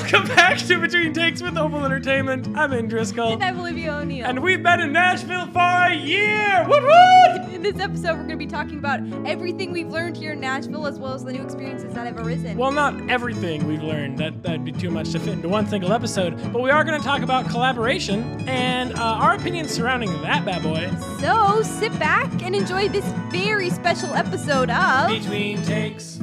Welcome back to Between Takes with Opal Entertainment. I'm Ian Driscoll. And I'm Olivia O'Neill. And we've been in Nashville for a year! Woot woot! In this episode, we're going to be talking about everything we've learned here in Nashville, as well as the new experiences that have arisen. Well, not everything we've learned. That'd be too much to fit into one single episode. But we are going to talk about collaboration and our opinions surrounding that bad boy. So, sit back and enjoy this very special episode of... Between Takes.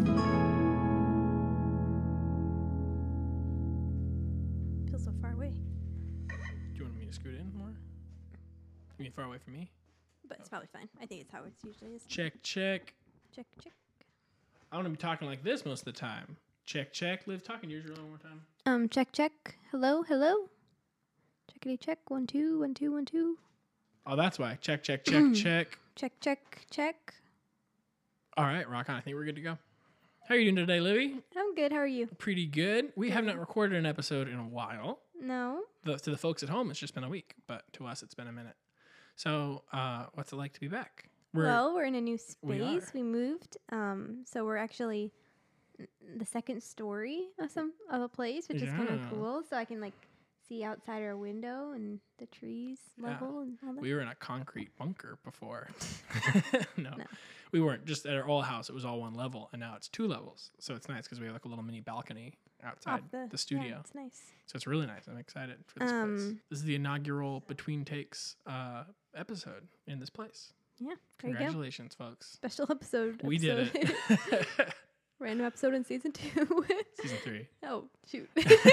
Feels so far away. Do you want me to scoot in more? You mean far away from me? But it's probably fine. I think it's how it usually is. Check, check. Check, check. I want to be talking like this most of the time. Check, check. Liv, talking yours one more time. Check, check. Hello, hello. Checkity check. 1, 2, 1, 2, 1, 2. Oh, that's why. Check, check, check, check. Check, check, check. All right, rock on. I think we're good to go. How are you doing today, Livy? I'm good. How are you? Pretty good. We have not recorded an episode in a while. No. To the folks at home, it's just been a week, but to us, it's been a minute. So, what's it like to be back? We're in a new space. We are. We moved. So we're actually the second story of a place, which is kind of cool. So I can see outside our window and the trees level and all that. We were in a concrete bunker before. No, we weren't. Just at our old house, it was all one level, and now it's 2 levels. So it's nice because we have a little mini balcony outside the studio. Yeah, it's nice. So it's really nice. I'm excited for this place. This is the inaugural Between Takes episode in this place. Yeah, there you go. Congratulations, folks. Special episode. We did it. Random episode in season 2. Season 3. Oh, shoot.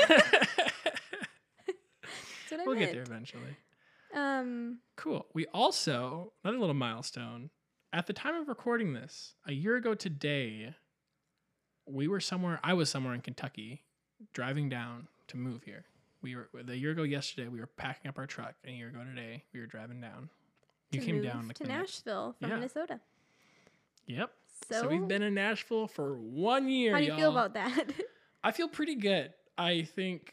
We'll get there eventually. Cool. We also, another little milestone, at the time of recording this, a year ago today, I was somewhere in Kentucky driving down to move here. A year ago yesterday, we were packing up our truck, and a year ago today, we were driving down. You came down to Nashville from Minnesota. Yep. So we've been in Nashville for 1 year. How do you feel about that? I feel pretty good. I think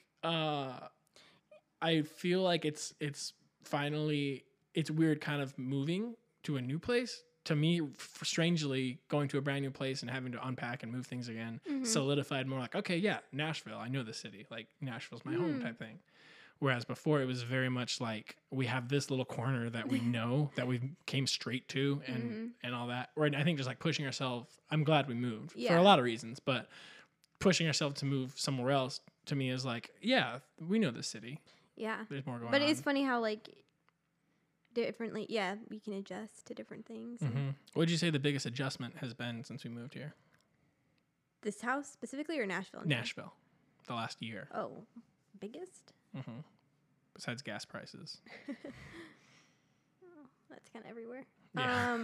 I feel like it's finally, it's weird kind of moving to a new place. To me, strangely, going to a brand new place and having to unpack and move things again solidified more like, okay, yeah, Nashville. I know the city. Like, Nashville's my home type thing. Whereas before, it was very much like we have this little corner that we know that we came straight to and all that. Right? I think just like pushing ourselves. I'm glad we moved for a lot of reasons, but pushing ourselves to move somewhere else to me is like, yeah, we know the city. Yeah, there's more going on. But it's funny how differently, we can adjust to different things. What would you say the biggest adjustment has been since we moved here? This house specifically, or Nashville? Nashville, the last year. Oh, biggest? Besides gas prices. That's kind of everywhere. Yeah.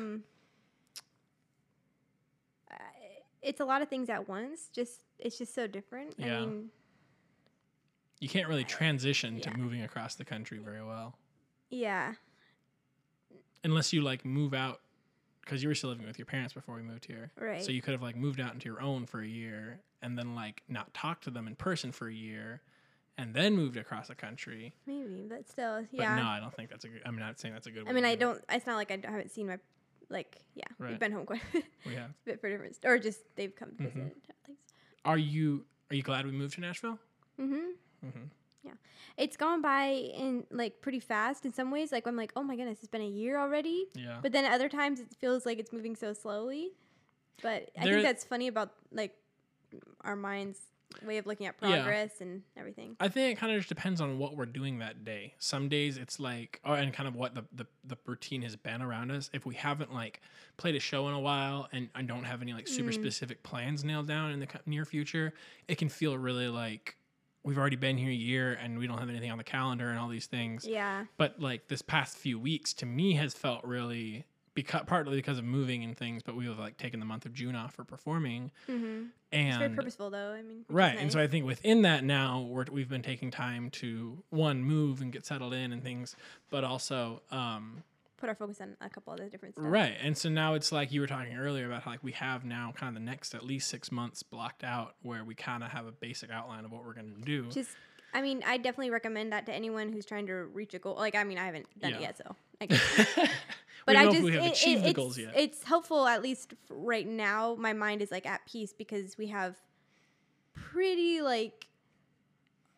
It's a lot of things at once. It's just so different. Yeah. I mean, you can't really transition to moving across the country very well. Yeah. Unless you move out, because you were still living with your parents before we moved here. Right. So you could have moved out into your own for a year and then not talk to them in person for a year and then moved across the country. Maybe, but still, yeah. But no, I don't think that's a good, I'm not saying that's a good way. I mean, it's not like I haven't seen my, we've been home quite a bit. We have. A bit for different, or just they've come to visit. Are you glad we moved to Nashville? Yeah. It's gone by in pretty fast in some ways. I'm like, oh my goodness, it's been a year already. Yeah. But then at other times it feels like it's moving so slowly. But I think that's funny about our mind's way of looking at progress and everything. I think it kind of just depends on what we're doing that day. Some days it's and kind of what the routine has been around us. If we haven't played a show in a while and I don't have any super specific plans nailed down in the near future, it can feel really we've already been here a year and we don't have anything on the calendar and all these things. Yeah. But this past few weeks to me has felt really partly because of moving and things, but we have taken the month of June off for performing. And it's very purposeful though. I mean, right. Nice. And so I think within that now we've been taking time to move and get settled in and things, but also, put our focus on a couple other different stuff. Right. And so now it's you were talking earlier about how we have now kind of the next at least 6 months blocked out where we kind of have a basic outline of what we're going to do. I mean, I definitely recommend that to anyone who's trying to reach a goal. I haven't done it yet, so I guess. But we don't know if we have achieved the goals yet. It's helpful, at least right now. My mind is at peace because we have pretty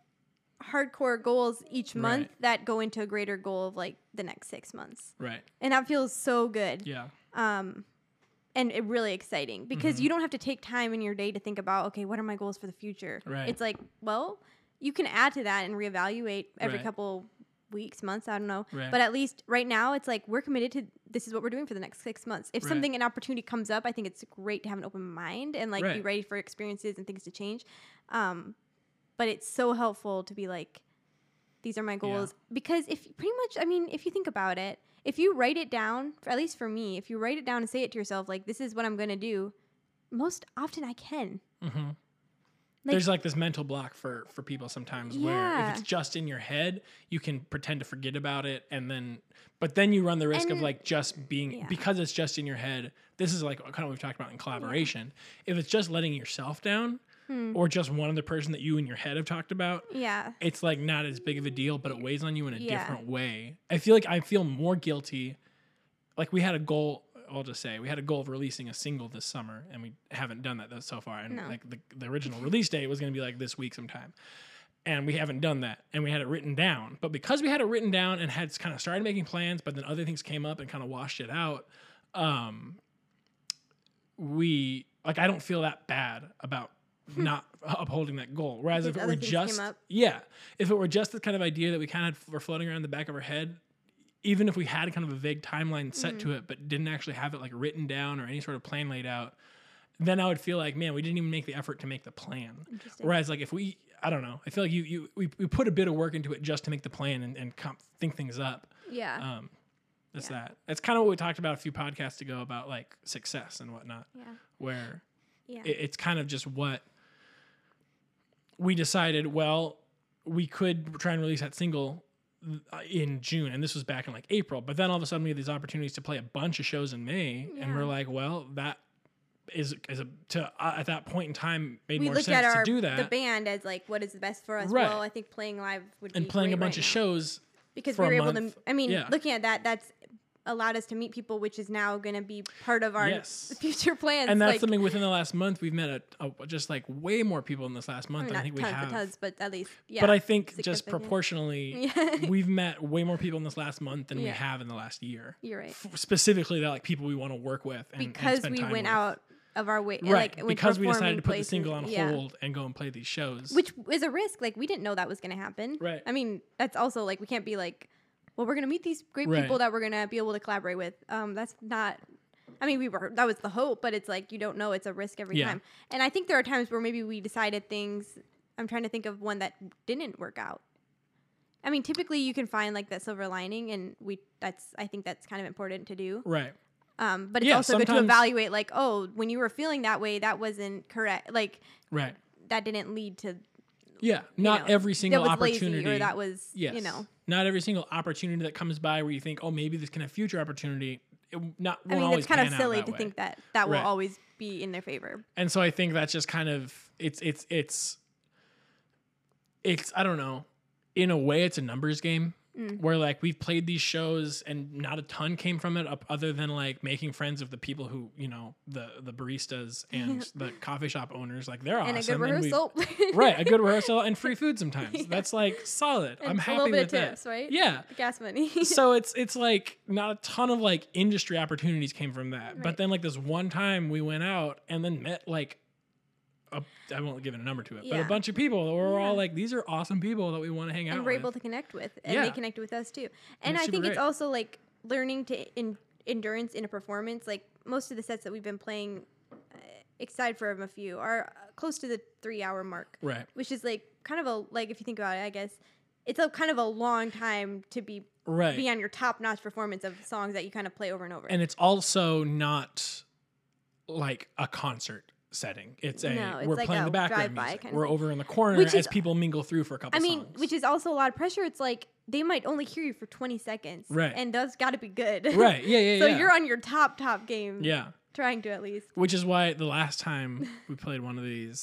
hardcore goals each month Right. that go into a greater goal of like the next 6 months. Right. And that feels so good. Yeah. And it really exciting because Mhm. you don't have to take time in your day to think about, okay, what are my goals for the future? Right. It's like, well, you can add to that and reevaluate every Right. couple weeks, months, I don't know. Right. But at least right now it's like we're committed to this is what we're doing for the next 6 months. If Right. something, an opportunity comes up, I think it's great to have an open mind and like be Right. ready for experiences and things to change. But it's so helpful to be like, these are my goals. Because if pretty much, I mean, if you think about it, if you write it down, at least for me, if you write it down and say it to yourself, like, this is what I'm going to do, most often I can. Mm-hmm. Like- There's like this mental block for people sometimes where Yeah. if it's just in your head, you can pretend to forget about it but then you run the risk of And- like just being, yeah. because it's just in your head. This is like kind of what we've talked about in collaboration. If it's just letting yourself down or just one other person that you in your head have talked about, Yeah. it's like not as big of a deal, but it weighs on you in a Yeah. different way. I feel more guilty. Like we had a goal, I'll just say, we had a goal of releasing a single this summer, and we haven't done that so far. And No. like the original release date was going to be like this week sometime. And we haven't done that. And we had it written down. But because we had it written down and had kind of started making plans, but then other things came up and kind of washed it out, I don't feel that bad about not upholding that goal. Whereas Because if it other were things just, came up. if it were just the kind of idea that we kind of were floating around the back of our head, even if we had kind of a vague timeline set to it, but didn't actually have it like written down or any sort of plan laid out, then I would feel like, man, we didn't even make the effort to make the plan. Interesting. Whereas like if I don't know, I feel like we put a bit of work into it just to make the plan and think things up. Yeah. That's Yeah. that. That's kind of what we talked about a few podcasts ago about like success and whatnot, Yeah. where Yeah. it's kind of just what we decided. Well, we could try and release that single in June, and this was back in like April, but then all of a sudden we had these opportunities to play a bunch of shows in May, and Yeah. we're like, well, that at that point in time made We more looked at sense to our do that. the band as like what is the best for us. Right. Well, I think playing live would be and playing a great bunch right of now. shows because for we were a able month. to. I mean, Yeah. looking at that, that's allowed us to meet people, which is now going to be part of our Yes. future plans. And that's like, something within the last month we've met just like way more people in this last month than I not think we tons have. and tons, but at least yeah. But I think just significant. proportionally, Yeah. we've met way more people in this last month than we Yeah. have in the last year. You're right. Specifically, that like people we want to work with and Because spend we time went with. out of our way, Right, like because we decided performing to put places. the single on Yeah. hold and go and play these shows. Which is a risk. Like we didn't know that was going to happen. Right. I mean, that's also like we can't be like, well, we're going to meet these great Right. people that we're going to be able to collaborate with. That's not. I mean, that was the hope, but it's like you don't know. It's a risk every Yeah. time. And I think there are times where maybe we decided things. I'm trying to think of one that didn't work out. I mean, typically you can find like that silver lining, and I think that's kind of important to do. right. But it's Yeah, also good to sometimes- evaluate, like, oh, when you were feeling that way, that wasn't correct. Like, Right. that didn't lead to Yeah. you Not know, every single that was opportunity. lazy or that was, Yes. you know. Not every single opportunity that comes by where you think, oh, maybe this can have future opportunity. It won't I mean, always it's kind of pan out silly that to way. think that will Right. always be in their favor. And so I think that's just kind of it's I don't know. In a way, it's a numbers game where like we've played these shows and not a ton came from it other than like making friends of the people who, you know, the baristas and the coffee shop owners. Like they're And awesome. a good rehearsal. Right. A good rehearsal and free food sometimes. That's like solid. I'm And happy a little bit with of that. tips, right? Yeah. Gas money. So it's like not a ton of like industry opportunities came from that. But Right. then like this one time we went out and then met like I won't give a number to it, but a Yeah. bunch of people that were Yeah. all like, these are awesome people that we want to hang out and we're with. able to connect with, and Yeah. they connected with us too. And it's I super think it's great. also like learning to endurance in a performance. Like most of the sets that we've been playing, aside from a few, are close to the 3-hour mark. Right. Which is like kind of like if you think about it, I guess it's a kind of a long time to be Right. on your top notch performance of songs that you kind of play over and over. And it's also not like a concert setting. It's No, it's we're like playing a the background drive-by music. kind of We're thing. over in the corner Which as is- people mingle through for a couple I mean, songs. which is also a lot of pressure. It's like they might only hear you for 20 seconds. Right. And that's got to be good. Right. Yeah. So yeah. you're on your top game. Yeah. Trying to at least. Which is why the last time we played one of these,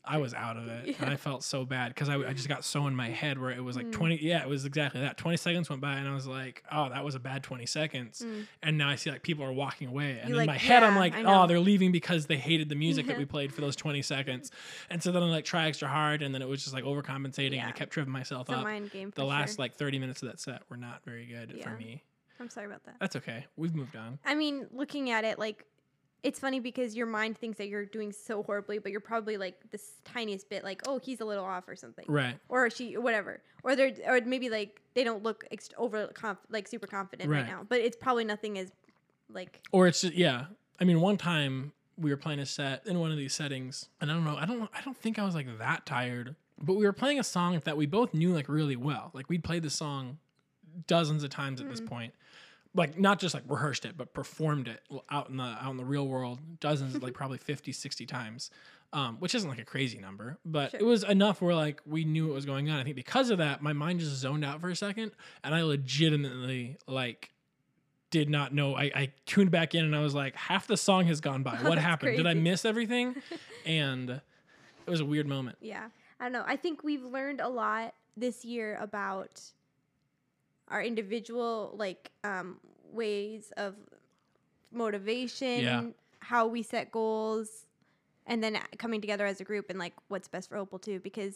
I was out of it, and I felt so bad because I just got so in my head where it was like 20. Yeah, it was exactly that. 20 seconds went by, and I was like, oh, that was a bad 20 seconds. And now I see like people are walking away, and in my head I'm like, oh, they're leaving because they hated the music that we played for those 20 seconds. And so then I like try extra hard, and then it was just like overcompensating, and I kept tripping myself up. Mind game. The last like 30 minutes of that set were not very good for me. I'm sorry about that. That's okay. We've moved on. I mean, looking at it, like, it's funny because your mind thinks that you're doing so horribly, but you're probably like this tiniest bit, like, oh, he's a little off or something, right? Or she, or whatever, or they're, or maybe like they don't look like super confident right now, but it's probably nothing as like. Or it's just, yeah. I mean, one time we were playing a set in one of these settings, and I don't think I was like that tired, but we were playing a song that we both knew like really well. Like we'd played the song dozens of times at this point. Like not just like rehearsed it, but performed it out in the real world dozens, like probably 50, 60 times, which isn't like a crazy number, but it was enough where like we knew what was going on. I think because of that, my mind just zoned out for a second, and I legitimately like did not know. I tuned back in, and I was like, half the song has gone by. What happened? Crazy. Did I miss everything? And it was a weird moment. Yeah, I don't know. I think we've learned a lot this year about our individual like ways of motivation, how we set goals, and then coming together as a group and like what's best for Opal too. Because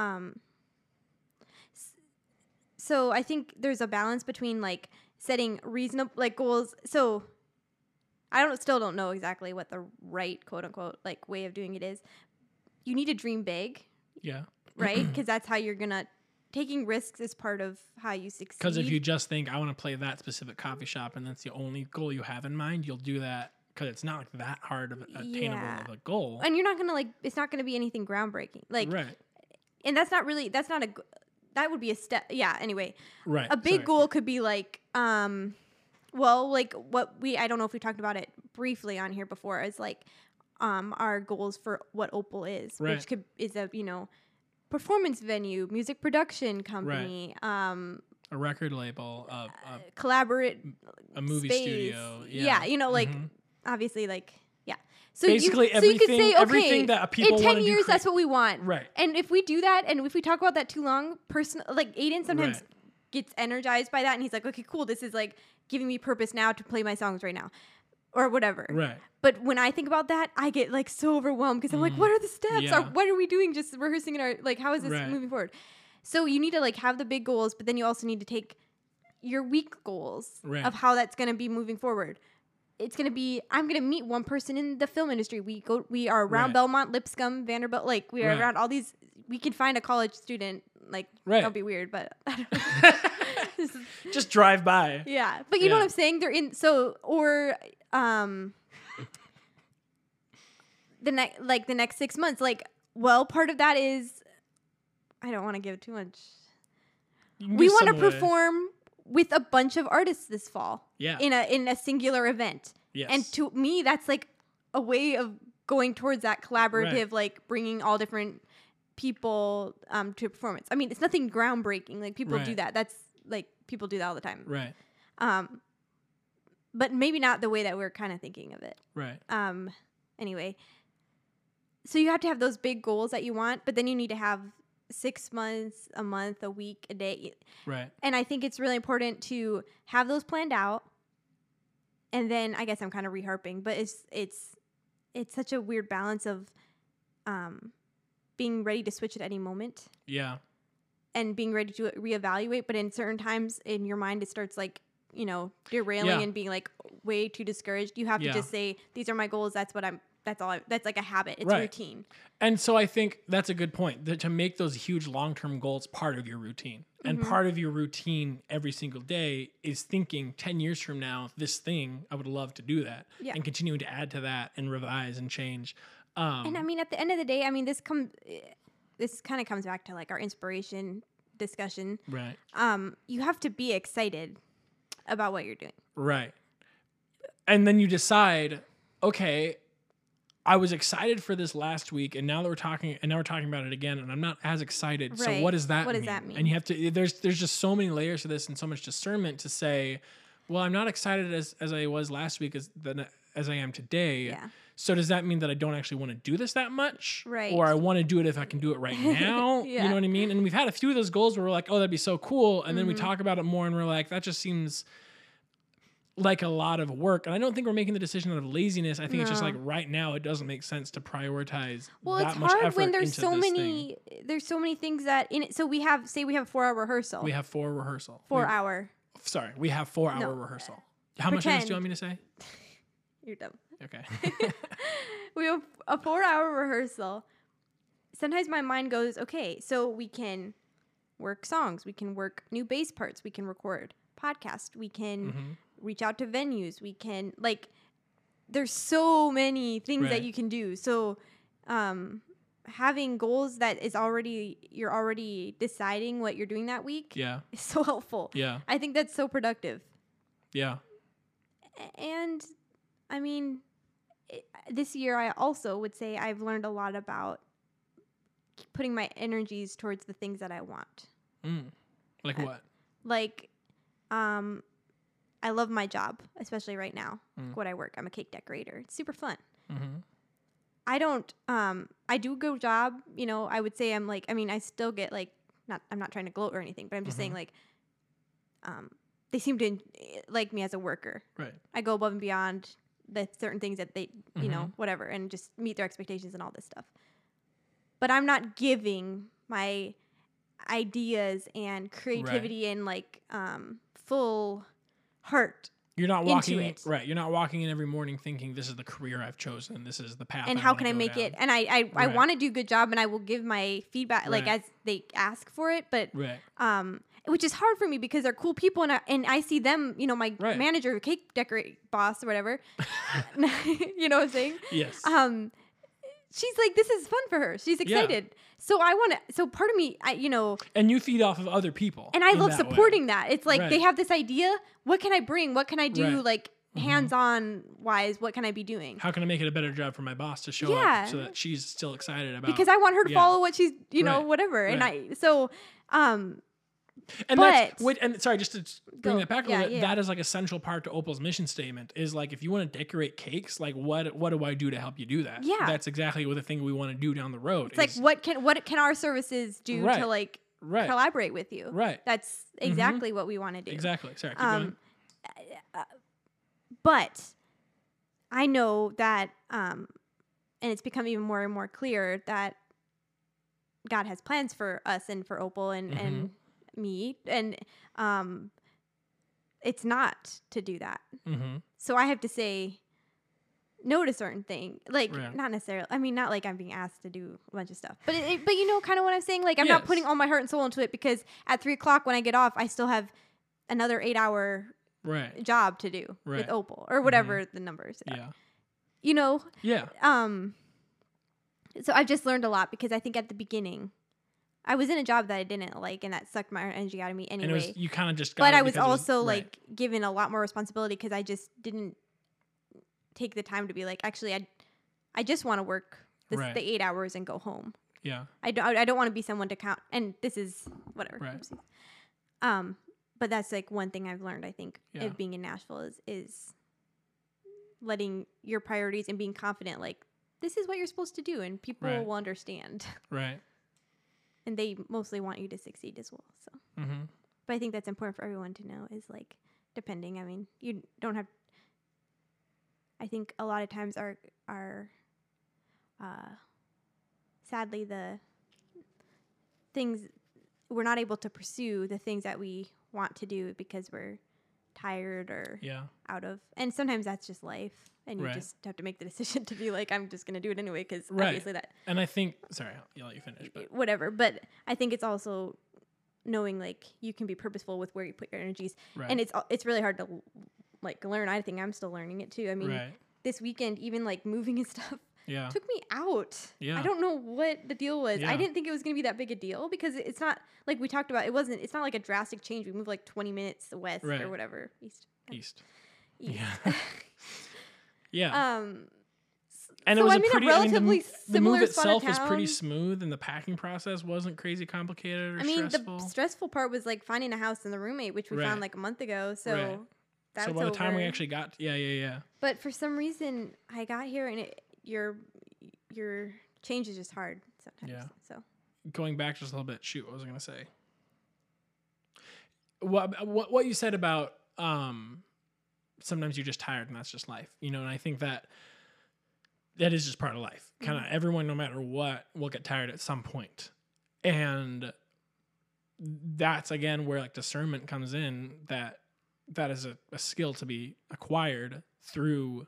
so I think there's a balance between like setting reasonable like goals. So I still don't know exactly what the right quote unquote like way of doing it is. You need to dream big. Yeah. Right? Because that's how you're gonna. Taking risks is part of how you succeed. Because if you just think, I want to play that specific coffee shop, and that's the only goal you have in mind, you'll do that because it's not like that hard of attainable of a goal. And you're not going to like, it's not going to be anything groundbreaking. Like, right. And that would be a step. Yeah. Anyway. Right. A big goal could be like, well, like I don't know if we talked about it briefly on here before, is like, our goals for what Opal is, which is a, performance venue, music production company, a record label, collaborate, a movie studio. Yeah, like obviously, like So basically, so you could say, okay, everything that people in 10 years, that's what we want, right? And if we do that, and if we talk about that too long, like Aiden sometimes gets energized by that, and he's like, okay, cool, this is like giving me purpose now to play my songs right now. Or whatever. Right. But when I think about that, I get like so overwhelmed because I'm like, what are the steps? Yeah. What are we doing? Just rehearsing in our, like, how is this moving forward? So you need to like have the big goals, but then you also need to take your weak goals of how that's going to be moving forward. It's going to be, I'm going to meet one person in the film industry. We are around Belmont, Lipscomb, Vanderbilt. Like we are around all these, we can find a college student. Like, that'll be weird, but I don't know. Just drive by. Yeah. But you know what I'm saying? They're in, so, or, the next 6 months, like, well, part of that is, I don't want to give too much. We want to perform with a bunch of artists this fall. Yeah. In a singular event. Yes. And to me, that's like a way of going towards that collaborative, like bringing all different people to a performance. I mean, it's nothing groundbreaking. Like people do that. That's like people do that all the time. Right. But maybe not the way that we're kind of thinking of it. Right. Anyway, so you have to have those big goals that you want, but then you need to have 6 months, a month, a week, a day. Right. And I think it's really important to have those planned out. And then I guess I'm kind of reharping, but it's such a weird balance of being ready to switch at any moment. Yeah. And being ready to reevaluate, but in certain times in your mind it starts like, derailing and being like way too discouraged. You have to just say, these are my goals. That's like a habit. It's routine. And so I think that's a good point, that to make those huge long-term goals part of your routine. And part of your routine every single day is thinking 10 years from now, this thing, I would love to do that. Yeah. And continuing to add to that and revise and change. And I mean, at the end of the day, I mean, this kind of comes back to like our inspiration discussion. Right. You have to be excited about what you're doing. Right. And then you decide, okay, I was excited for this last week, and now we're talking about it again, and I'm not as excited. Right. So what does that mean? What does that mean? And you have to, there's just so many layers to this and so much discernment to say, well, I'm not excited as I was last week as I am today. Yeah. So does that mean that I don't actually want to do this that much? Right. Or I want to do it if I can do it right now? Yeah. You know what I mean? And we've had a few of those goals where we're like, oh, that'd be so cool. And then we Mhm. talk about it more and we're like, that just seems like a lot of work. And I don't think we're making the decision out of laziness. I think it's just No. like right now it doesn't make sense to prioritize Well, that it's much hard effort when there's into so this many there's so many things that in it. So we have a 4-hour rehearsal. thing. We have 4 rehearsal. 4-hour. Sorry, we have 4-hour No. rehearsal. How much of this do you want me to say? You're dumb. Okay. We have a 4-hour rehearsal. Sometimes my mind goes, okay, so we can work songs, we can work new bass parts, we can record podcast, we can Mhm. reach out to venues, we can there's so many things Right. that you can do. So having goals that you're already deciding what you're doing that week Yeah. is so helpful. Yeah. I think that's so productive. Yeah. And I mean, this year I also would say I've learned a lot about putting my energies towards the things that I want. Like what? Like, I love my job, especially right now. Mm. What I work, I'm a cake decorator. It's super fun. Mm-hmm. I do a good job. You know, I would say I still get I'm not trying to gloat or anything, but I'm just saying they seem to like me as a worker. Right. I go above and beyond the certain things that they, you know, Mhm. whatever, and just meet their expectations and all this stuff. But I'm not giving my ideas and creativity and full heart. You're not walking it. right. You're not walking in every morning thinking this is the career I've chosen. This is the path. And I how wanna can I go make down. it? And I Right. want to do a good job, and I will give my feedback Right. as they ask for it. But Right. which is hard for me because they're cool people, and I see them. You know, my Right. manager, cake decorate boss or whatever. You know what I'm saying? Yes. She's like, this is fun for her. She's Yeah. excited. So I want to. So part of me, And you feed off of other people. and I in love that way. supporting that. It's like Right. they have this idea. What can I bring? What can I do? Right. Hands-on wise, what can I be doing? How can I make it a better job for my boss to show Yeah. up so that she's still excited about? Because I want her to yeah. follow what she's, Right. whatever. And And but- and sorry, just to bring Go. that back a Yeah, little bit, yeah. that is like a central part to Opal's mission statement is like, if you want to decorate cakes, like what do I do to help you do that? Yeah. That's exactly what the thing we want to do down the road. it's like, what can our services do Right. to right. collaborate with you? Right. That's exactly what we want to do. Exactly. Sorry. Keep going. But I know that, and it's become even more and more clear that God has plans for us and for Opal and me, and it's not to do that. Mm-hmm. So I have to say no to certain things, Right. not necessarily. I mean, not like I'm being asked to do a bunch of stuff, but but you know, kind of what I'm saying. Like I'm not Yes. putting all my heart and soul into it because at 3:00 when I get off, I still have another 8-hour Right. job to do Right. with Opal or whatever the numbers are. Yeah. You know, Yeah. so I've just learned a lot because I think at the beginning I was in a job that I didn't like and that sucked my energy out of me And anyway. it was, you kind of just got But it I was because it also right. given a lot more responsibility because I just didn't take the time to be like, actually, I just want to work Right. the 8 hours and go home. Yeah. I don't want to be someone to count. And this is whatever. Right. Oopsies. But that's one thing I've learned, I think, Yeah. of being in Nashville is letting your priorities and being confident, this is what you're supposed to do, and people Right. will understand. Right. And they mostly want you to succeed as well. So, Mm-hmm. but I think that's important for everyone to know is depending. I mean, you don't have. I think a lot of times our sadly the things we're not able to pursue the things that we want to do because we're tired or Yeah. out of, and sometimes that's just life, and you Right. just have to make the decision to be like, I'm just gonna do it anyway because Right. obviously that And I think, sorry, I'll let you finish. But whatever. But I think it's also knowing you can be purposeful with where you put your energies, right. and it's really hard to learn. I think I'm still learning it too. I mean, right. this weekend even moving and stuff Yeah. took me out. Yeah. I don't know what the deal was. Yeah. I didn't think it was going to be that big a deal because it's not like we talked about. It's not like a drastic change. We moved 20 minutes west Right. or whatever. East. East. East. Yeah. Yeah. And so it was I'm in a relatively the similar move spot of itself was pretty town. smooth, and the packing process wasn't crazy complicated or I mean, stressful. the stressful part was finding a house and the roommate, which we found Right. a month ago. So Right. that's So by the time we over. actually got, yeah. But for some reason, I got here and your change is just hard sometimes. Yeah. So Going back just a little bit. Shoot, what was I going to say? What you said about sometimes you're just tired and that's just life, you know, and I think that is just part of life. Kind of everyone, no matter what, will get tired at some point. And that's, again, where like discernment comes in, that is a skill to be acquired through.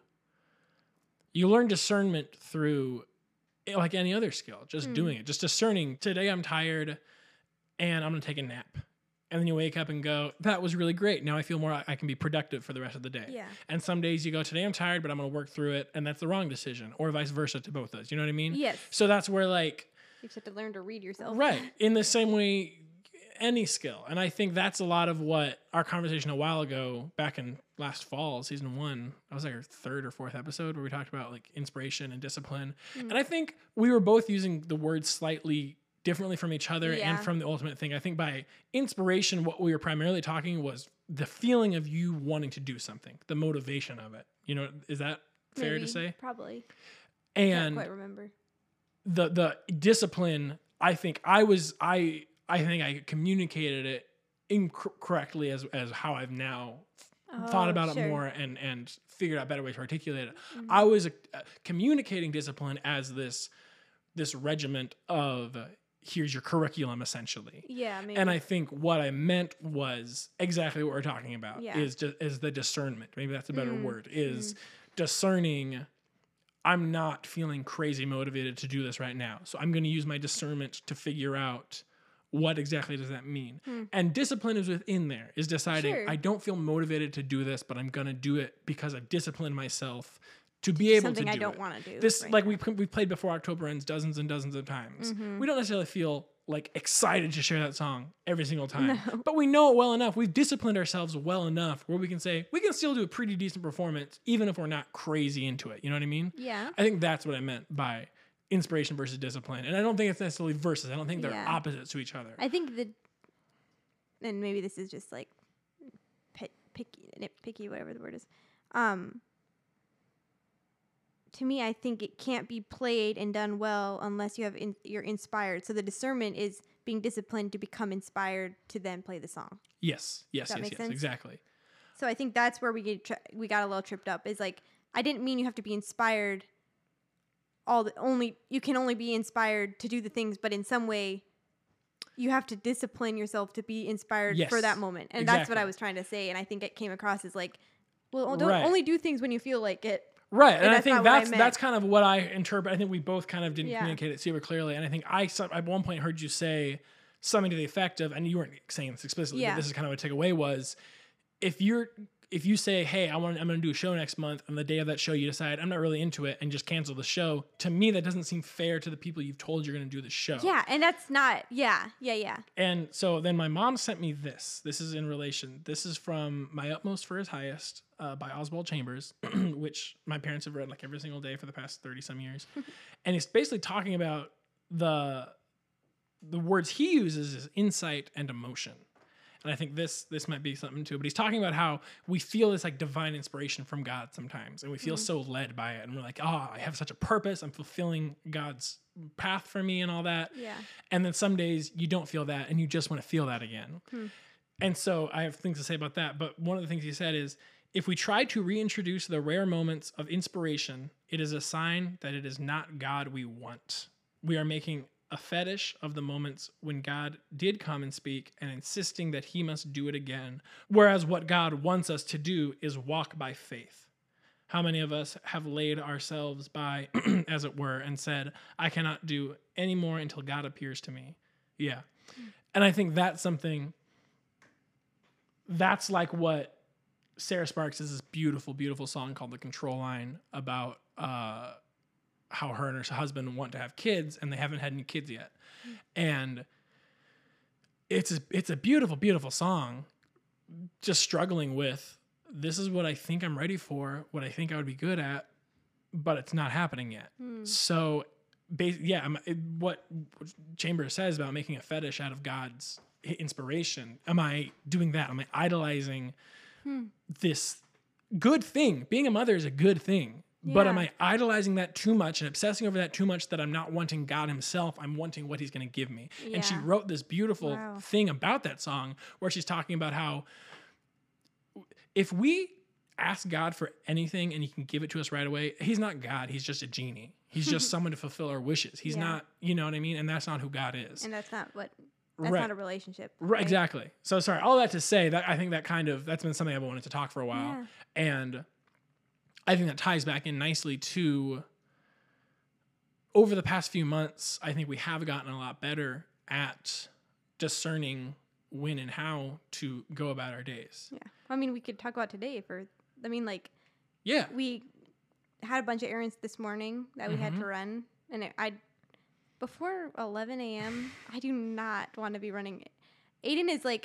You learn discernment through like any other skill, just doing it, just discerning. Today I'm tired and I'm going to take a nap. And then you wake up and go, that was really great. Now I feel more, I can be productive for the rest of the day. Yeah. And some days you go, today I'm tired, but I'm going to work through it. And that's the wrong decision, or vice versa to both those. You know what I mean? Yes. So that's where like, you just have to learn to read yourself. right. In the same way, any skill. And I think that's a lot of what our conversation a while ago, back in last fall, season 1, that was like our 3rd or 4th episode where we talked about like inspiration and discipline. And I think we were both using the words slightly differently from each other and from the ultimate thing. I think by inspiration, what we were primarily talking was the feeling of you wanting to do something, the motivation of it. You know, is that fair to say? Probably. And can't quite remember. The discipline, I think I think I communicated it incorrectly as how I've now thought about it more and figured out better ways to articulate it. I was communicating discipline as this regiment of here's your curriculum, essentially. Yeah, maybe. And I think what I meant was exactly what we're talking about. Yeah. Is the discernment. Maybe that's a better word. Is discerning. I'm not feeling crazy motivated to do this right now, so I'm going to use my discernment to figure out what exactly does that mean. And discipline is within there. Is deciding I don't feel motivated to do this, but I'm going to do it because I've disciplined myself to be able to do something I don't it. want to do. This right like now. we've played Before October Ends dozens and dozens of times. We don't necessarily feel like excited to share that song every single time, but we know it well enough. We've disciplined ourselves well enough where we can say we can still do a pretty decent performance even if we're not crazy into it. You know what I mean? Yeah. I think that's what I meant by inspiration versus discipline, and I don't think it's necessarily versus. I don't think they're opposites to each other. I think and maybe this is just like nitpicky, whatever the word is. To me, I think it can't be played and done well unless you have you're inspired. So the discernment is being disciplined to become inspired to then play the song. Yes, Sense? exactly. So I think that's where we got a little tripped up. Is like, I didn't mean you have to be inspired. You can only be inspired to do the things, but in some way, you have to discipline yourself to be inspired for that moment. And that's what I was trying to say. And I think it came across as like, well, don't only do things when you feel like it. Right, and I think that's kind of what I interpret. I think we both kind of didn't communicate it super clearly, and I think I at one point heard you say something to the effect of, and you weren't saying this explicitly, but this is kind of what takeaway was, if you say, hey, I'm going to do a show next month, and the day of that show you decide I'm not really into it and just cancel the show, to me that doesn't seem fair to the people you've told you're going to do the show. Yeah, and that's not, yeah. And so then my mom sent me this. This is in relation. This is from My Utmost for His Highest by Oswald Chambers, which my parents have read like every single day for the past 30 some years. And it's basically talking about the words he uses is insight and emotion. And I think this might be something too, but he's talking about how we feel this like divine inspiration from God sometimes, and we feel so led by it, and we're like, I have such a purpose, I'm fulfilling God's path for me and all that. Yeah. And then some days you don't feel that, and you just want to feel that again. And so I have things to say about that, but one of the things he said is, if we try to reintroduce the rare moments of inspiration, it is a sign that it is not God we want. We are making a fetish of the moments when God did come and speak and insisting that he must do it again. Whereas what God wants us to do is walk by faith. How many of us have laid ourselves by, as it were, and said, I cannot do any more until God appears to me? Yeah. And I think that's something, that's like what Sarah Sparks is this beautiful, beautiful song called The Control Line about how her and her husband want to have kids and they haven't had any kids yet. And it's a beautiful, beautiful song, just struggling with, this is what I think I'm ready for, what I think I would be good at, but it's not happening yet. So what Chambers says about making a fetish out of God's inspiration, am I doing that? Am I idolizing this good thing? Being a mother is a good thing. But am Yeah. I idolizing that too much and obsessing over that too much that I'm not wanting God himself? I'm wanting what he's going to give me. And she Yeah. wrote this beautiful Wow. thing about that song where she's talking about how if we ask God for anything and he can give it to us right away, he's not God. He's just a genie. He's just someone to fulfill our wishes. He's Yeah. not, you know what I mean? And that's not who God is. And that's not what. That's Right. not a relationship. Right, exactly. So sorry, all that to say that I think that that's been something I've wanted to talk for a while. Yeah. And I think that ties back in nicely to over the past few months, I think we have gotten a lot better at discerning when and how to go about our days. Yeah. I mean, we could talk about today like Yeah. we had a bunch of errands this morning that we had to run, and before 11 a.m. I do not want to be running. Aiden is like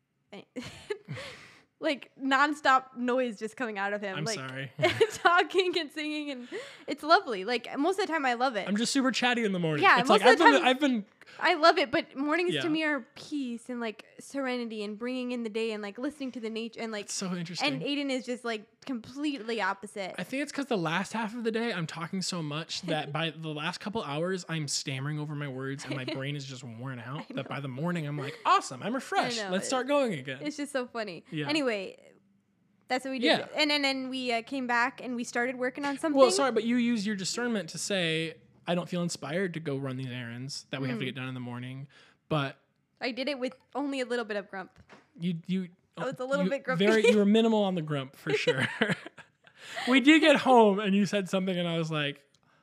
like nonstop noise just coming out of him. I'm like, sorry. talking and singing, and it's lovely. Like most of the time, I love it. I'm just super chatty in the morning. Yeah, it's most like of the time- I've been I love it, but mornings Yeah. to me are peace and like serenity and bringing in the day and like listening to the nature and like. it's so interesting. And Aiden is just like completely opposite. I think it's because the last half of the day I'm talking so much that by the last couple hours I'm stammering over my words and my brain is just worn out. That by the morning I'm like, awesome, I'm refreshed. know. Let's start going again. It's just so funny. Yeah. Anyway, that's what we did. Yeah. And then we came back and we started working on something. Well, sorry, but you use your discernment to say I don't feel inspired to go run these errands that we have to get done in the morning, but I did it with only a little bit of grump. you I was a little you bit grumpy. you were minimal on the grump for sure. We did get home and you said something and I was like,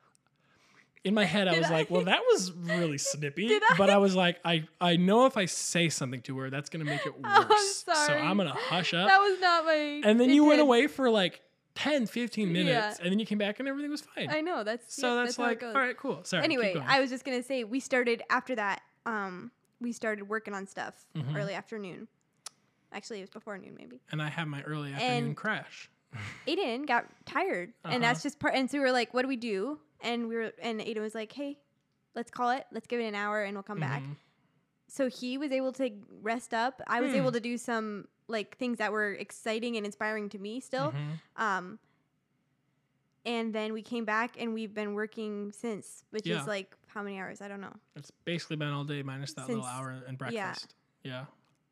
in my head I was like, well, that was really snippy. Did I? But I was like, I know if I say something to her, that's gonna make it worse. Oh, I'm So sorry. I'm gonna hush up. That was not my. And then it you went did. away for like 10, 15 minutes, Yeah. and then you came back and everything was fine. I know that's So that's how it like, goes. all right, cool. Sorry. keep Anyway, going. I was just gonna say we started after that. We started working on stuff Mm-hmm. early afternoon. Actually, it was before noon maybe. and I had my early afternoon And- crash. Aiden got tired, and that's just part. And so we were like, "What do we do?" And Aiden was like, "Hey, let's call it. Let's give it an hour, and we'll come back." Mhm. So he was able to rest up. I was able to do some like things that were exciting and inspiring to me still. Mhm. And then we came back, and we've been working since, which Yeah. is like how many hours? I don't know. It's basically been all day minus that little Since- hour and yeah. breakfast. Yeah.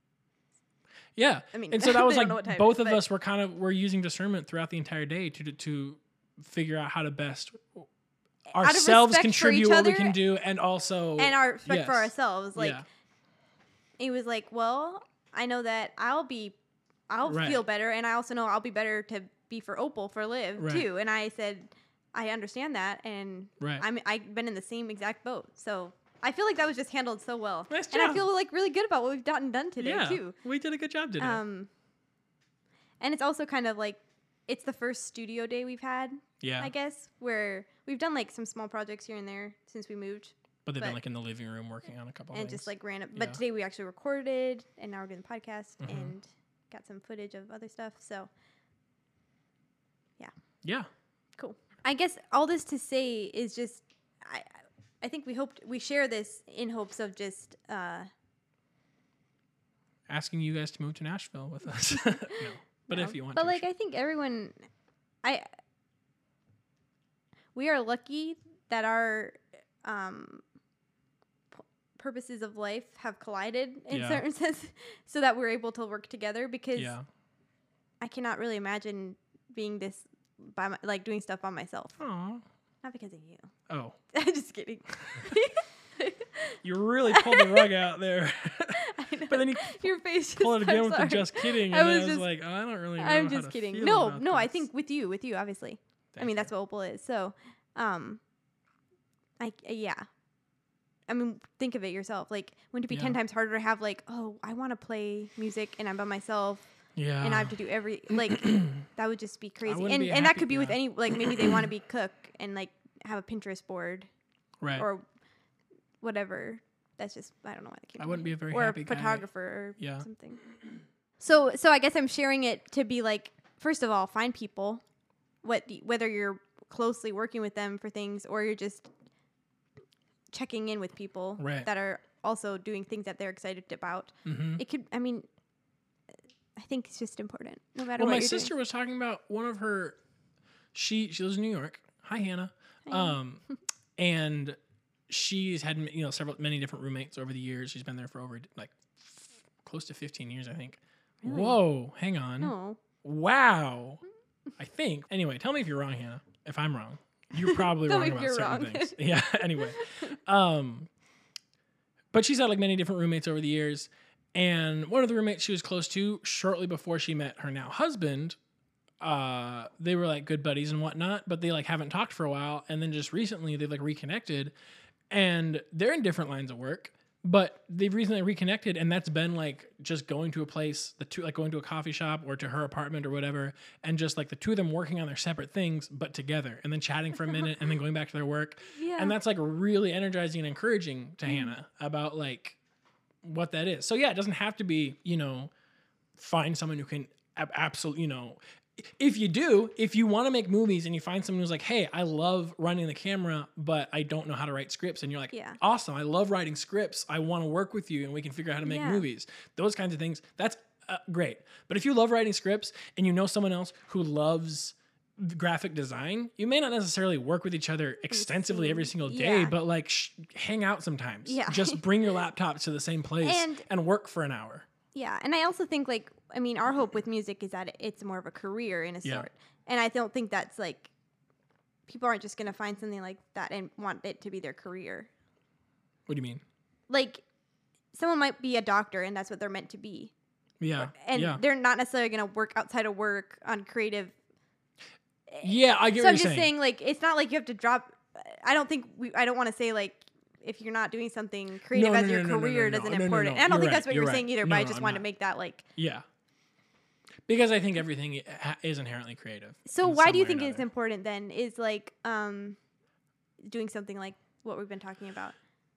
Yeah. I mean, And so that was they like don't know what time it both is, of but- us were using discernment throughout the entire day to figure out how to best of ourselves respect for contribute each what we other can do and also and our respect for yes. ourselves. Like Yeah. it was like, well, I know that I'll Right. feel better, and I also know I'll be better to be for Opal for Liv Right. too. And I said, I understand that, and Right. I've been in the same exact boat, so I feel like that was just handled so well. Nice And I job. feel like really good about what we've done today Yeah. too. We did a good job today. And it's also kind of like it's the first studio day we've had, yeah. I guess, where we've done like some small projects here and there since we moved. But they've been but- like in the living room working on a couple And things. just like random. Yeah. But today we actually recorded, and now we're doing the podcast Mhm. and got some footage of other stuff. So yeah. cool. I guess all this to say is just I think we share this in hopes of just Asking you guys to move to Nashville with us. No. But no. if you want But to. like I think everyone we are lucky that our purposes of life have collided in Yeah. certain sense so that we're able to work together, because yeah. I cannot really imagine being this doing stuff by myself. Aw. Not because of you. Oh. I'm just kidding. You really pulled the rug out there. I know. But then you Your face just pulled it again I'm with the sorry. just kidding. I And I was was just- like, oh, I don't really know. I'm how just to kidding. feel No, about no, I this. think with you, obviously. Thank you. That's what Opal is. So, yeah. I mean, think of it yourself. Like, wouldn't it be 10 Yeah. times harder to have like, oh, I want to play music and I'm by myself Yeah. and I have to do like that would just be crazy. wouldn't And be and that happy- could be with yeah. any like maybe they want to be cook and like have a Pinterest board right. or whatever. That's just I don't know why that came. I to wouldn't mind. be a very or happy a guy. photographer or Yeah. something. So I guess I'm sharing it to be like, first of all, find people, whether you're closely working with them for things or you're just checking in with people Right. that are also doing things that they're excited about. Mm-hmm. It could, I mean, I think it's just important, no matter Well, what my you're sister was talking about one of her she lives in New York. Hi, Hannah. Hi. And she's had many different roommates over the years. She's been there for over like close to 15 years, I think. Really? Whoa, hang on. No. Wow. I think. Anyway, tell me if you're wrong, Hannah. If I'm wrong, you're probably Tell wrong me if about you're certain wrong. things. Yeah. Anyway, but she's had like many different roommates over the years, and one of the roommates she was close to shortly before she met her now husband. They were like good buddies and whatnot, but they like haven't talked for a while, and then just recently they've like reconnected, and they're in different lines of work. But they've recently reconnected, and that's been like just going to a place, like going to a coffee shop or to her apartment or whatever, and just like the two of them working on their separate things, but together, and then chatting for a minute, and then going back to their work. Yeah. And that's like really energizing and encouraging to Hannah about like what that is. So yeah, it doesn't have to be, find someone who can absolutely, if you want to make movies and you find someone who's like, hey, I love running the camera, but I don't know how to write scripts. And you're like, Yeah. awesome. I love writing scripts. I want to work with you and we can figure out how to make Yeah. movies. Those kinds of things. That's great. But if you love writing scripts and you know someone else who loves graphic design, you may not necessarily work with each other extensively every single day, Yeah. but like hang out sometimes. Yeah. Just bring your laptop to the same place and work for an hour. Yeah, and I also think our hope with music is that it's more of a career in a Yeah. sort, and I don't think that's like people aren't just gonna find something like that and want it to be their career. What do you mean? Like, someone might be a doctor and that's what they're meant to be, Yeah. and yeah. they're not necessarily gonna work outside of work on creative. Yeah, I get So what I'm you're just saying, like, it's not like you have to drop. I don't want to say like, if you're not doing something creative as your career doesn't important. And I don't think that's what you're saying either, but I just wanted to make that like. Yeah. Because I think everything is inherently creative. So why do you think it's important then is like doing something like what we've been talking about?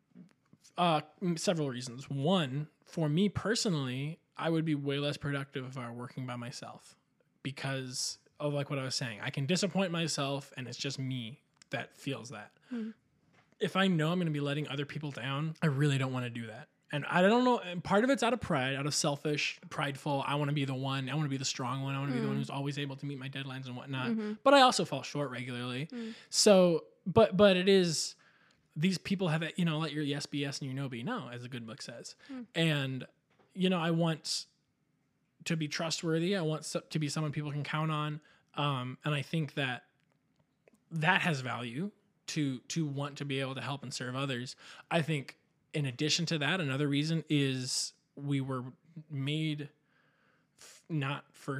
Several reasons. One, for me personally, I would be way less productive if I were working by myself because of like what I was saying. I can disappoint myself and it's just me that feels that. Mm-hmm. If I know I'm going to be letting other people down, I really don't want to do that. And I don't know. And part of it's out of pride, out of selfish, prideful. I want to be the one. I want to be the strong one. I want to be the one who's always able to meet my deadlines and whatnot. Mm-hmm. But I also fall short regularly. So, but it is, these people have, let your yes be yes and your no be no, as the good book says. And, I want to be trustworthy. I want to be someone people can count on. And I think that has value to want to be able to help and serve others. I think in addition to that, another reason is we were made not for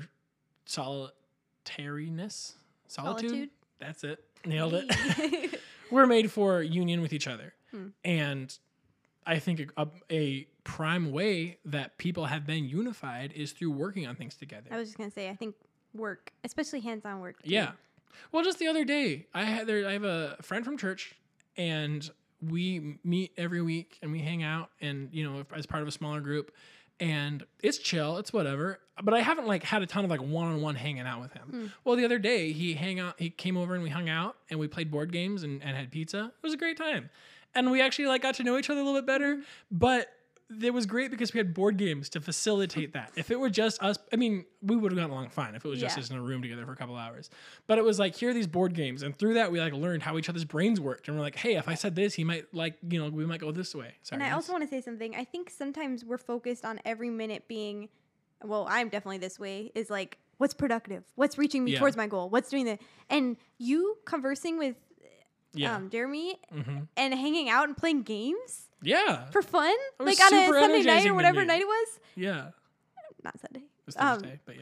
solitariness. Solitude? That's it. Nailed it. We're made for union with each other. And I think a prime way that people have been unified is through working on things together. I was just going to say, I think work, especially hands-on work. Too. Yeah. Well, just the other day, I have a friend from church, and we meet every week, and we hang out, and as part of a smaller group, and it's chill, it's whatever. But I haven't like had a ton of like one-on-one hanging out with him. Well, the other day he came over and we hung out, and we played board games and had pizza. It was a great time, and we actually like got to know each other a little bit better. But it was great because we had board games to facilitate that. If it were just us, I mean, we would have gotten along fine if it was just us in a room together for a couple hours. But it was like, here are these board games. And through that, we like learned how each other's brains worked. And we're like, hey, if I said this, he might like, we might go this way. Sorry, and I also want to say something. I think sometimes we're focused on every minute being, well, I'm definitely this way, is like, what's productive? What's reaching me towards my goal? What's doing the, and you conversing with Jeremy and hanging out and playing games. Yeah. For fun? Like on a Sunday night or whatever night it was? Yeah. Not Sunday. It was Thursday, but yeah.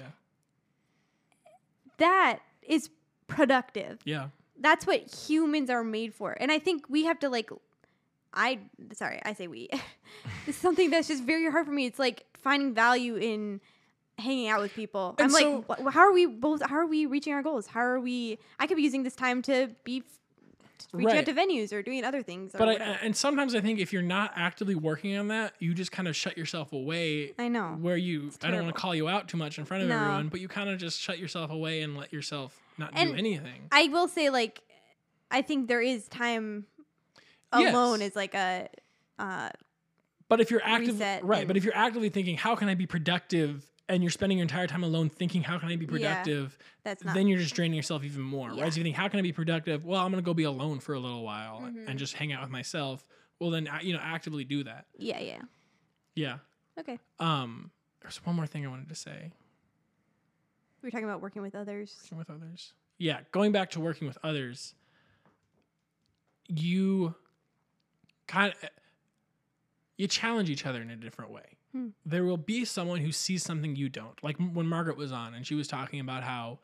That is productive. Yeah. That's what humans are made for. And I think we have to I say we. This is something that's just very hard for me. It's like finding value in hanging out with people. And I'm like, how are we reaching our goals? I could be using this time to be reaching out to venues or doing other things. But and sometimes I think if you're not actively working on that, you just kind of shut yourself away. I know. Where I don't want to call you out too much in front of everyone, but you kind of just shut yourself away and let yourself not do anything. I will say, I think there is time alone is like but if you're actively but if you're actively thinking, how can I be productive and you're spending your entire time alone thinking, how can I be productive? That's not. Then you're just draining yourself even more. Yeah. Whereas if you think, how can I be productive? Well, I'm going to go be alone for a little while and just hang out with myself. Well, then, actively do that. Yeah. Yeah. Okay. There's one more thing I wanted to say. We were talking about working with others. Working with others. Yeah. Going back to working with others, you challenge each other in a different way. There will be someone who sees something you don't. Like when Margaret was on and she was talking about how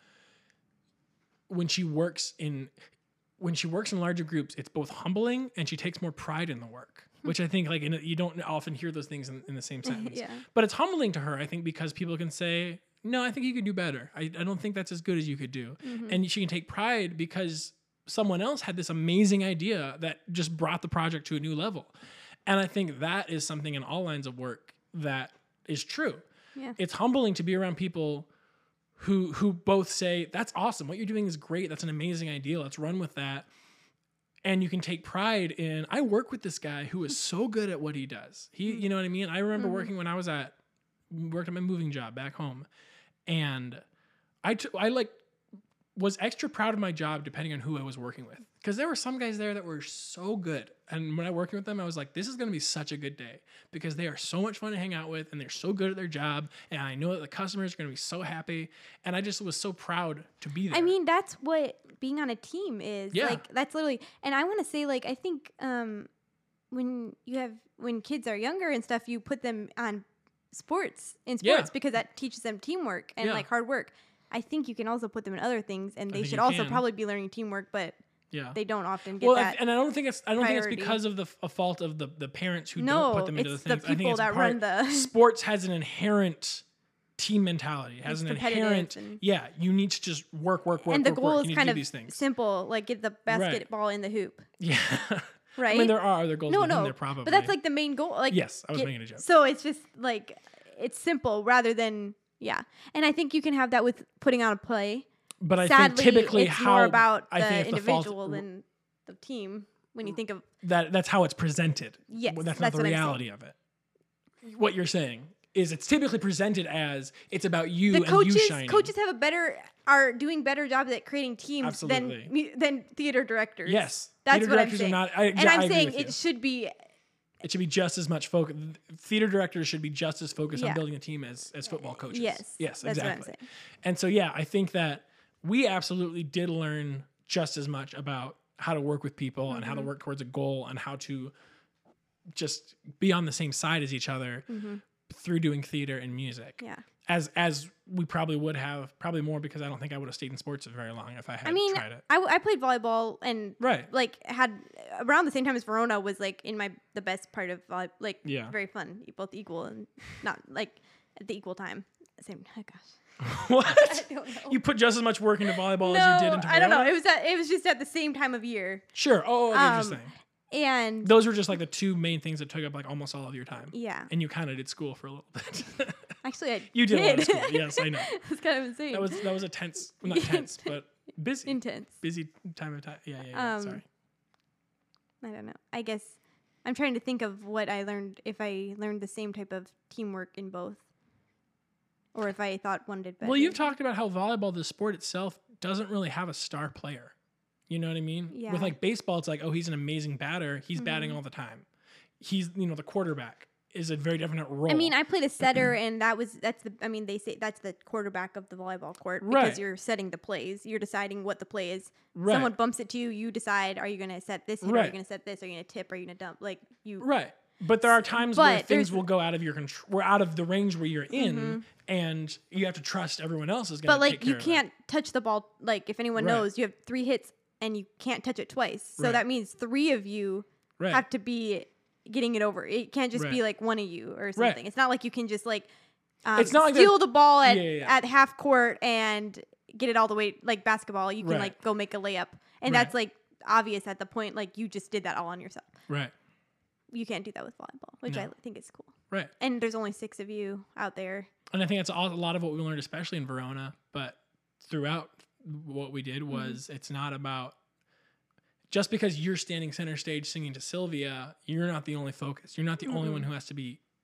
when she works in larger groups, it's both humbling and she takes more pride in the work, which I think like you don't often hear those things in the same sentence. Yeah. But it's humbling to her, I think, because people can say, no, I think you could do better. I don't think that's as good as you could do. And she can take pride because someone else had this amazing idea that just brought the project to a new level. And I think that is something in all lines of work that is true. Yeah. It's humbling to be around people who both say, that's awesome. What you're doing is great. That's an amazing idea. Let's run with that. And you can take pride in, I work with this guy who is so good at what he does. You know what I mean? I remember working when I worked at my moving job back home. And I was extra proud of my job depending on who I was working with. Because there were some guys there that were so good. And when I was working with them, I was like, this is going to be such a good day. Because they are so much fun to hang out with. And they're so good at their job. And I know that the customers are going to be so happy. And I just was so proud to be there. I mean, that's what being on a team is. Yeah. Like, that's literally... And I want to say, like, I think when kids are younger and stuff, you put them on sports because that teaches them teamwork and, like, hard work. I think you can also put them in other things, and they should also probably be learning teamwork, but they don't often get that. And I don't think it's because of a fault of the parents who don't put them into the things. No, it's the people that run the sports has an inherent team mentality. It has an inherent you need to just work. And the goal is kind of these things. Simple, like get the basketball in the hoop. Yeah. Right? I mean, there are other goals within there probably. But that's like the main goal. Like, yes, I was making a joke. So it's just like, it's simple rather than, And I think you can have that with putting on a play. But I Sadly, think typically it's more about the individual individual than the team when you think of... That's how it's presented. Yes, that's not the reality of it. What you're saying is it's typically presented as it's about you and you shining. Coaches are doing better jobs at creating teams than theater directors. Yes. That's what I'm saying. I'm saying it should be... It should be just as much focus. Theater directors should be just as focused on building a team as football coaches. Yes, exactly. That's what I'm saying. And so, I think that we absolutely did learn just as much about how to work with people and how to work towards a goal and how to just be on the same side as each other through doing theater and music. Yeah. As we probably would have, probably more because I don't think I would have stayed in sports for very long if I had tried it. I played volleyball and like had around the same time as Verona was like in the best part of very fun, both equal and not like at the equal time. Same. Oh gosh. What? I don't know. You put just as much work into volleyball as you did into Verona? I don't know. It was just at the same time of year. Sure. Oh, interesting. And those were just like the two main things that took up like almost all of your time. Yeah. And you kind of did school for a little bit. Actually, you did a lot of school. Yes, I know. It's kind of insane. That was a tense, well, not tense, but busy. Intense. Busy time of time. Yeah. Sorry. I don't know. I guess I'm trying to think of what I learned, if I learned the same type of teamwork in both. Or if I thought one did better. Well, you've talked about how volleyball, the sport itself, doesn't really have a star player. You know what I mean? Yeah. With like baseball, it's like, oh, he's an amazing batter. He's batting all the time. He's, the quarterback is a very definite role. I mean, I played a setter and they say that's the quarterback of the volleyball court because you're setting the plays. You're deciding what the play is. Right. Someone bumps it to you, you decide, are you going to set this hit? Are you going to set this? Are you going to tip? Are you going to dump? Like you. Right. But there are times where things will go out of your control. We're out of the range where you're in, and you have to trust everyone else is going to take care of it. But you can't touch the ball. Like if anyone knows, you have 3 hits and you can't touch it twice. So that means 3 of you have to be getting it over. It can't just be like one of you or something. Right. It's not like you can just like it's not steal the ball at half court and get it all the way like basketball. You can like go make a layup, and that's like obvious at the point. Like you just did that all on yourself. Right. You can't do that with volleyball, which I think is cool. Right. And there's only 6 of you out there. And I think that's a lot of what we learned, especially in Verona. But throughout what we did was it's not about just because you're standing center stage singing to Sylvia, you're not the only focus. You're not the only one who has to be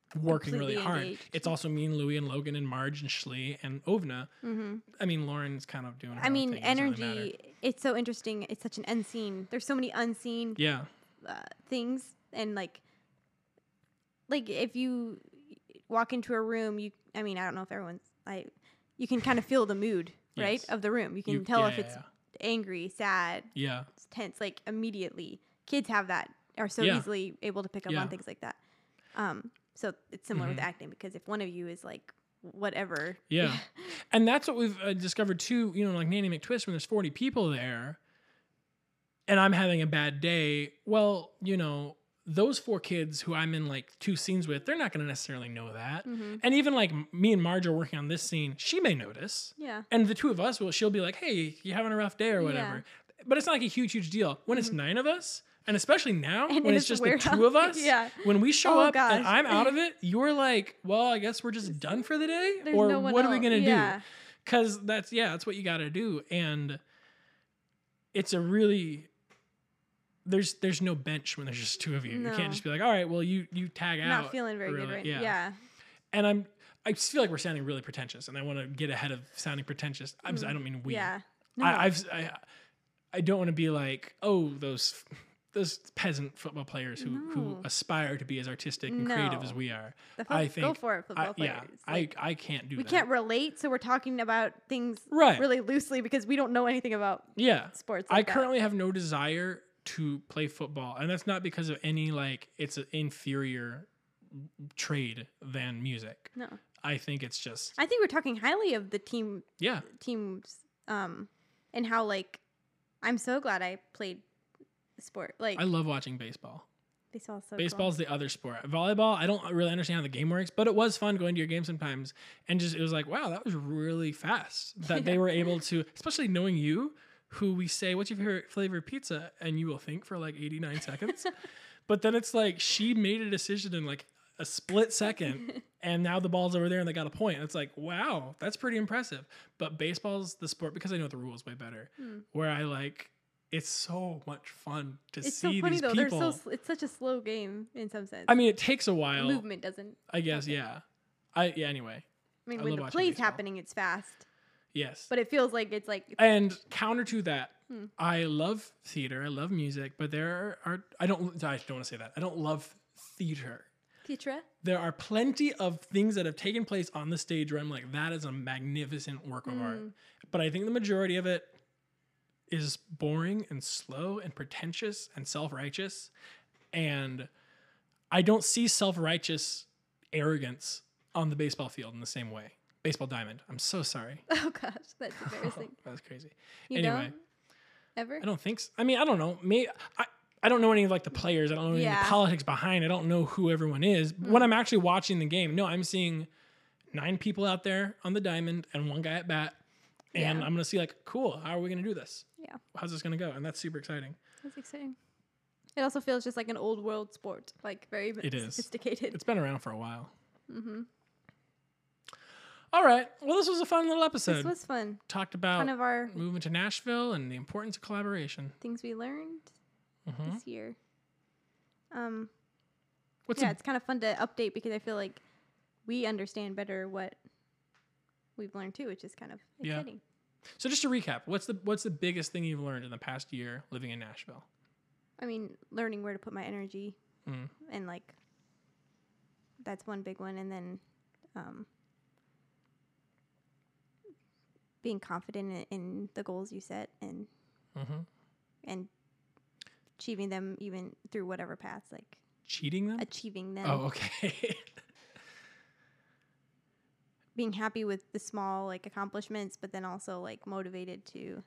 working really Completely hard. engaged. It's also me and Louie and Logan and Marge and Shlee and Ovna. I mean, Lauren's kind of doing her I own mean, thing. It doesn't really matter. energy. It's so interesting. It's such an unseen. There's so many unseen Yeah. things, and like if you walk into a room, I mean, I don't know if everyone's you can kind of feel the mood, right, Yes. of the room. You can tell if it's yeah. angry, sad, Yeah. it's tense, like immediately. Kids are so Yeah. easily able to pick up Yeah. on things like that. So it's similar with acting, because if one of you is like whatever, Yeah. And that's what we've discovered too, like Nanny McTwist, when there's 40 people there and I'm having a bad day, well, those 4 kids who I'm in like 2 scenes with, they're not going to necessarily know that. And even like me and Marge are working on this scene, she may notice. Yeah. And the 2 of us, she'll be like, hey, you having a rough day or whatever. But it's not like a huge deal. When it's 9 of us, and especially now, And when in it's this just the warehouse. 2 of us, Yeah. when we show Oh, up and gosh. I'm out of it, you're like, well, I guess we're just done for the day? There's Or no one what are we else. going to Yeah. do? Because that's what you got to do. And it's a really... There's no bench when there's just 2 of you. You No. can't just be like, all right, well, you tag out. Not feeling very good really. right now. Yeah. And I just feel like we're sounding really pretentious, and I want to get ahead of sounding pretentious. I don't mean we. Yeah. I don't want to be like, oh, those peasant football players who aspire to be as artistic and creative as we are. Go for it, football players. I can't do we that. can't relate, so we're talking about things Right. really loosely because we don't know anything about sports. I currently have no desire to play football, and that's not because of any it's an inferior trade than music. No. I think it's just I think we're talking highly of the teams, and how I'm so glad I played the sport. I love watching baseball. Baseball's so Baseball's the other sport. Volleyball, I don't really understand how the game works, but it was fun going to your game sometimes, and it was like, wow, that was really fast that they were able to, especially knowing you, who we say, what's your favorite flavor of pizza? And you will think for 89 seconds. But then it's like she made a decision in a split second, and now the ball's over there and they got a point. It's like, wow, that's pretty impressive. But baseball's the sport, because I know the rules way better, where it's so much fun to It's see so funny these though. people. It's such a slow game in some sense. I mean, it takes a while. Movement doesn't. I guess, yeah. Anyway. I mean, I when love the watching play's baseball. happening, it's fast. Yes. But it feels like it's And counter to that, I love theater. I love music, but there are I don't want to say that. I don't love theater. theatre. There are plenty of things that have taken place on the stage where I'm like, that is a magnificent work of art. But I think the majority of it is boring and slow and pretentious and self-righteous. And I don't see self-righteous arrogance on the baseball field in the same way. Baseball diamond. I'm so sorry. Oh gosh, that's embarrassing. That was crazy. You Anyway, don't ever? I don't think so. I mean, I don't know. I don't know any of the players. I don't know any of the politics behind. I don't know who everyone is. When I'm actually watching the game, no, I'm seeing 9 people out there on the diamond and 1 guy at bat. And I'm going to see cool, how are we going to do this? Yeah. How's this going to go? And that's super exciting. That's exciting. It also feels just like an old world sport, very It is. sophisticated. It's been around for a while. All right. Well, this was a fun little episode. This was fun. Talked about One of our moving to Nashville and the importance of collaboration. things we learned this year. What's it's kind of fun to update because I feel like we understand better what we've learned too, which is kind of exciting. So just to recap, what's the biggest thing you've learned in the past year living in Nashville? I mean, learning where to put my energy, and that's one big one, and then being confident in the goals you set and achieving them even through whatever paths, cheating them. Achieving them. Oh, okay. Being happy with the small accomplishments, but then also motivated to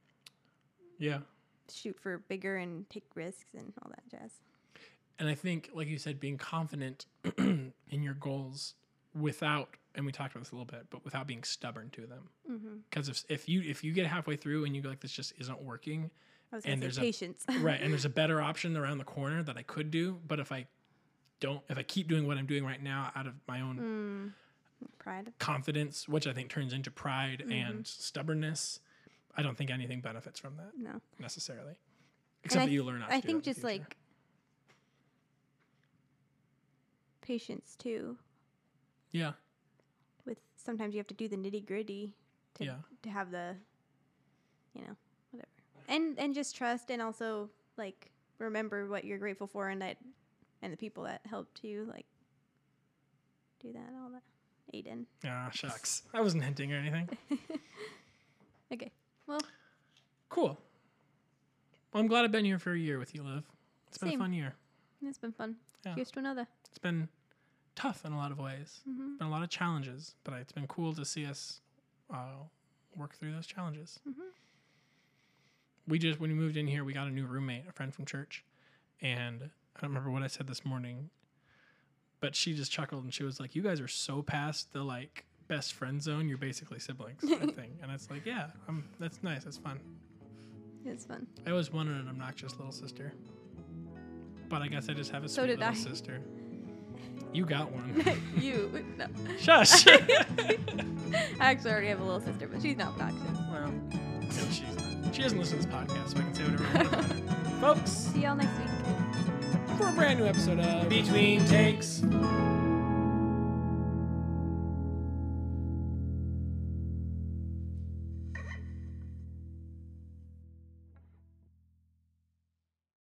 shoot for bigger and take risks and all that jazz. And I think, like you said, being confident in your goals without, and we talked about this a little bit, but without being stubborn to them. Because if you get halfway through and you go this just isn't working, I was gonna say patience. Right, and there's a better option around the corner that I could do, but if I keep doing what I'm doing right now out of my own pride, confidence, which I think turns into pride and stubbornness, I don't think anything benefits from that. No, necessarily, except that you learn. Not to I do think that in just the future. patience too. Yeah. With sometimes you have to do the nitty gritty to Yeah. to have the, whatever. And just trust, and also like remember what you're grateful for, and the people that helped you like do that, all that. Aiden. Ah, shucks. I wasn't hinting or anything. Okay. Well. Cool. Well, I'm glad I've been here for a year with you, Liv. It's been a Same. fun year. It's been fun. Yeah. Here's to another. It's been tough in a lot of ways. Mm-hmm. Been a lot of challenges, but it's been cool to see us work through those challenges. Mm-hmm. When we moved in here, we got a new roommate, a friend from church, and I don't remember what I said this morning, but she just chuckled and she was like, "You guys are so past the like best friend zone. You're basically siblings, I think." And it's like, yeah, that's nice. That's fun. It's fun. I always wanted an obnoxious little sister, but I guess I just have a So sweet did little I. sister. You got one. You. No. Shush. I actually already have a little sister, but she's not obnoxious. Well, no, she's not. She doesn't listen to this podcast, so I can say whatever I want about her. Folks, See y'all next week. for a brand new episode of Between Takes.